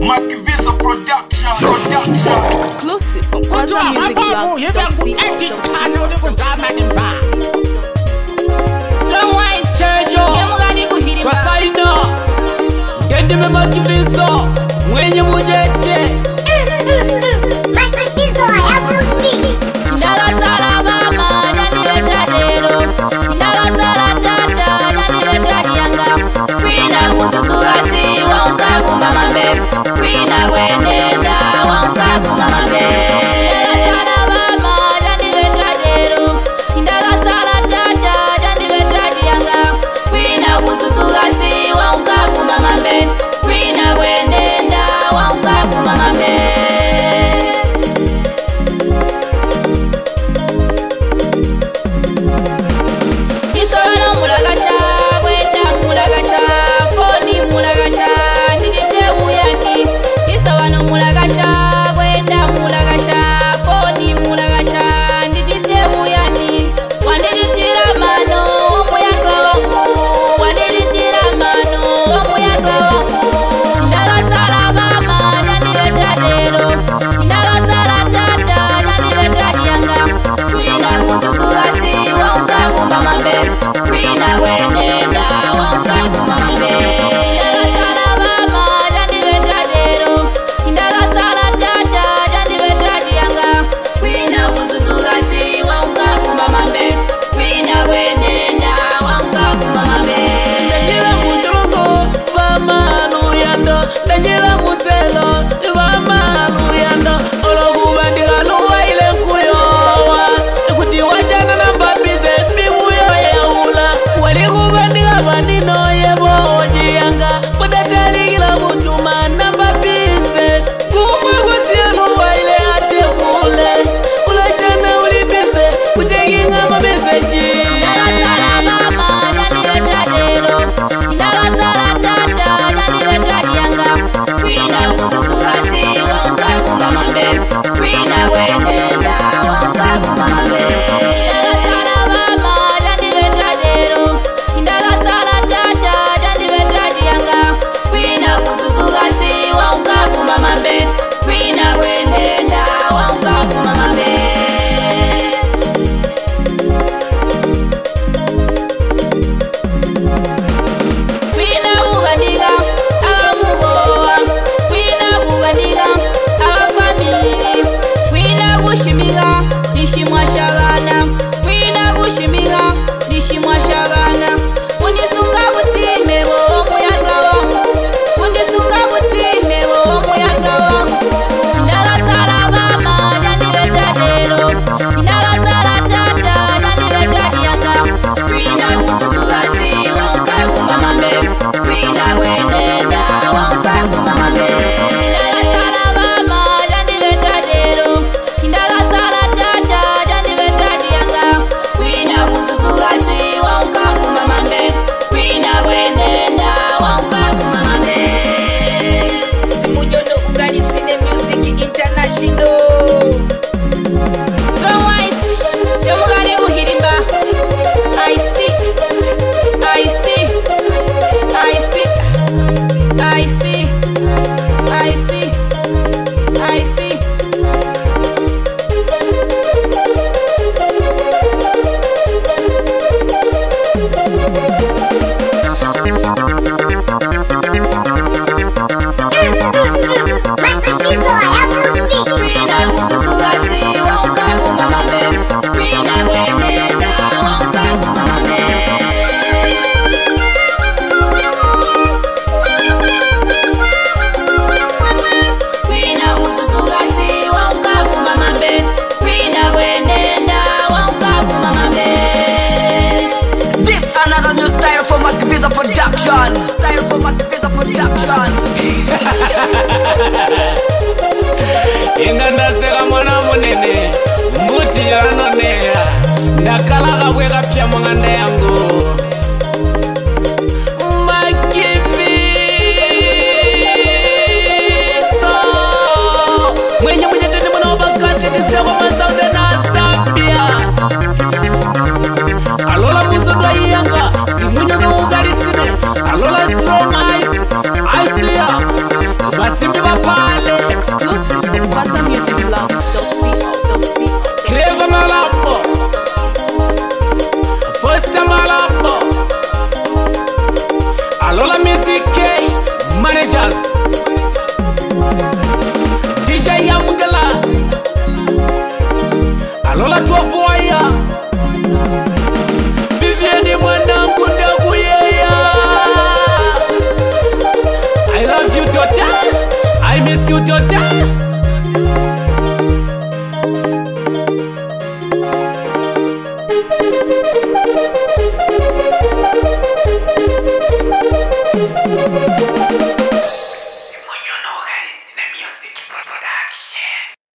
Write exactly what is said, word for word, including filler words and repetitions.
Makiviza production, production. Exclusive from Kwanzaa Music Blog. Ndime Makiviza mwenye mujete Makiviza yabubi Ndala sala mama ndanileta lero Ndala sala tata ndanileta yanga Kwina muzuzulati wanka kumama mbe Kwina gwenenda wanka kumama mbe Ndala sala mama ndanileta lero Ndala sala tata ndanileta yanga Kwina muzuzulati wanka kumama mbe Kwina gwenenda wanka kumama mbe Ingandasela mwana munene mbuti yanonea ndakalaga bwega pya mwanganda yangu Makiviza mwenye mwenye tende mwana wabakazi nistewa mazaude na Zambia Alola muzodwa yanga si mwenye na ugalisine Alola strong eyes I see ya Basimbi Zota